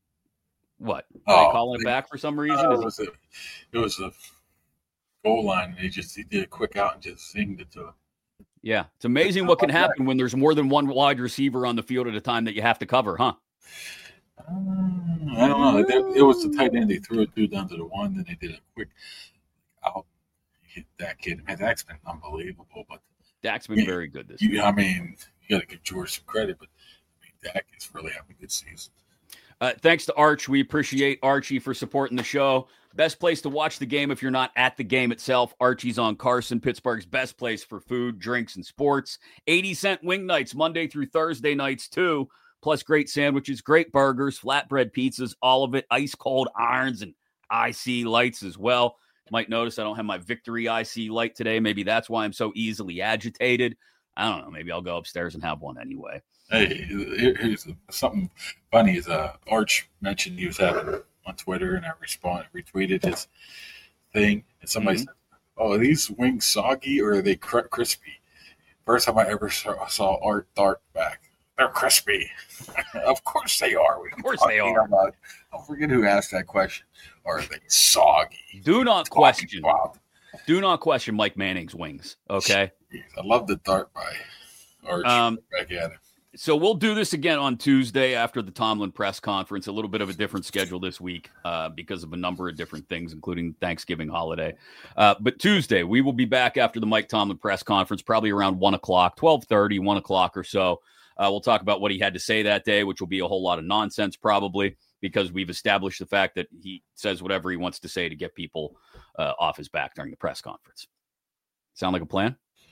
What? Are they calling it back for some reason? It was a goal line. He did a quick out and just singed it to him. Yeah. It's amazing what can happen when there's more than one wide receiver on the field at a time that you have to cover, huh? I don't know. It was the tight end. They threw it down to the one, then they did a quick out. Hit that kid. Man, Dak's been unbelievable. But Dak's been very good this year. I mean, you got to give George some credit, but Dak is really having a good season. Thanks to Arch. We appreciate Archie for supporting the show. Best place to watch the game if you're not at the game itself. Archie's on Carson, Pittsburgh's best place for food, drinks, and sports. 80-cent wing nights, Monday through Thursday nights, too. Plus great sandwiches, great burgers, flatbread pizzas, all of it. Ice-cold irons and IC lights as well. You might notice I don't have my Victory IC light today. Maybe that's why I'm so easily agitated. I don't know. Maybe I'll go upstairs and have one anyway. Hey, here's something funny. Is Arch mentioned he was having on Twitter, and I retweeted his thing, and somebody said, "Oh, are these wings soggy or are they crispy?" First time I ever saw Art Dart back. They're crispy. Of course they are. Of course they are. Don't forget who asked that question. Or are they soggy? Do not question. Do not question Mike Manning's wings. Okay. I love the dart by Arch. Back at it. So we'll do this again on Tuesday after the Tomlin press conference. A little bit of a different schedule this week because of a number of different things, including Thanksgiving holiday. But Tuesday, we will be back after the Mike Tomlin press conference, probably around 1 o'clock, 12:30, 1 o'clock or so. We'll talk about what he had to say that day, which will be a whole lot of nonsense probably, because we've established the fact that he says whatever he wants to say to get people off his back during the press conference. Sound like a plan?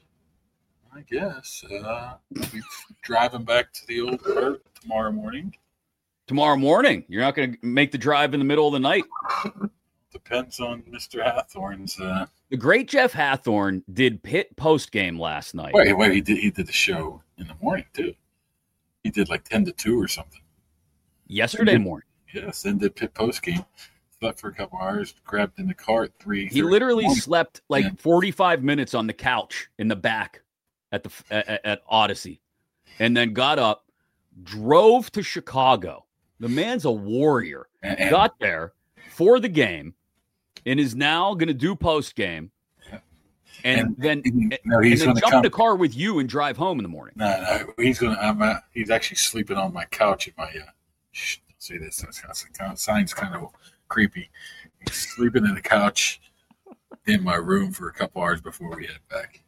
I guess. We'll be driving back to the old Burt tomorrow morning. Tomorrow morning? You're not going to make the drive in the middle of the night? Depends on Mr. Hathorn's. The great Jeff Hathorn did Pitt post-game last night. Wait, he did the show in the morning, too. He did like 10 to 2 or something. Yesterday morning. Yes, then did Pitt post-game. Slept for a couple hours, grabbed in the car at 3. He literally slept like 45 minutes on the couch in the back at Odyssey, and then got up, drove to Chicago, The man's a warrior. And got there for the game and is now going to do post game. And then he's going to jump come in a car with you and drive home in the morning. No, he's going to. He's actually sleeping on my couch at my. Shh, don't say this. That sounds kind of creepy. He's sleeping in the couch in my room for a couple hours before we head back.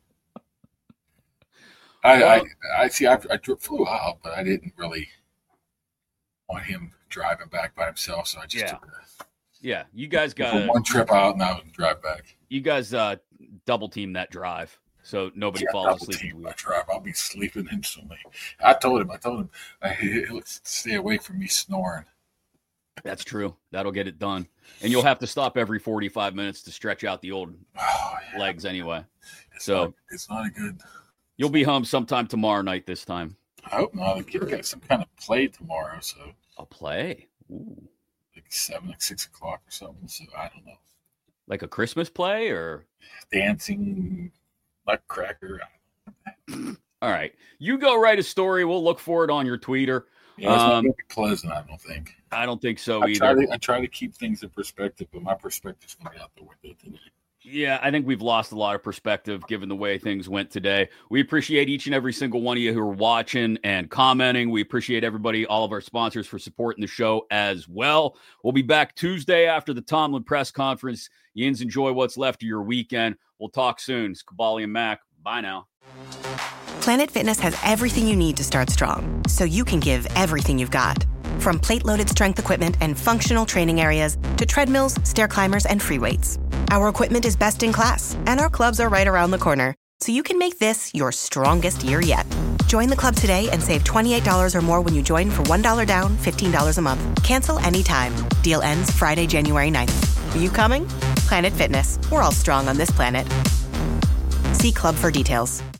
I flew out, but I didn't really want him driving back by himself, so I just took you guys got one trip out and I would drive back. You guys double team that drive so nobody falls asleep. My drive. I'll be sleeping instantly. I told him, he'll stay away from me snoring. That's true. That'll get it done. And you'll have to stop every 45 minutes to stretch out the old legs anyway. It's not a good. You'll be home sometime tomorrow night this time. I hope not. The kid got some kind of play tomorrow, so. A play? Ooh. Like 6 o'clock or something, so I don't know. Like a Christmas play or? Dancing, nutcracker. All right. You go write a story. We'll look for it on your Twitter. Yeah, it's not going to be pleasant, I don't think. I don't think so either. I try to keep things in perspective, but my perspective's going to be out the window today. Yeah, I think we've lost a lot of perspective given the way things went today. We appreciate each and every single one of you who are watching and commenting. We appreciate everybody, all of our sponsors for supporting the show as well. We'll be back Tuesday after the Tomlin press conference. Yins, enjoy what's left of your weekend. We'll talk soon. It's Kabali and Mac. Bye now. Planet Fitness has everything you need to start strong, so you can give everything you've got. From plate-loaded strength equipment and functional training areas to treadmills, stair climbers, and free weights. Our equipment is best in class, and our clubs are right around the corner, so you can make this your strongest year yet. Join the club today and save $28 or more when you join for $1 down, $15 a month. Cancel anytime. Deal ends Friday, January 9th. Are you coming? Planet Fitness. We're all strong on this planet. See club for details.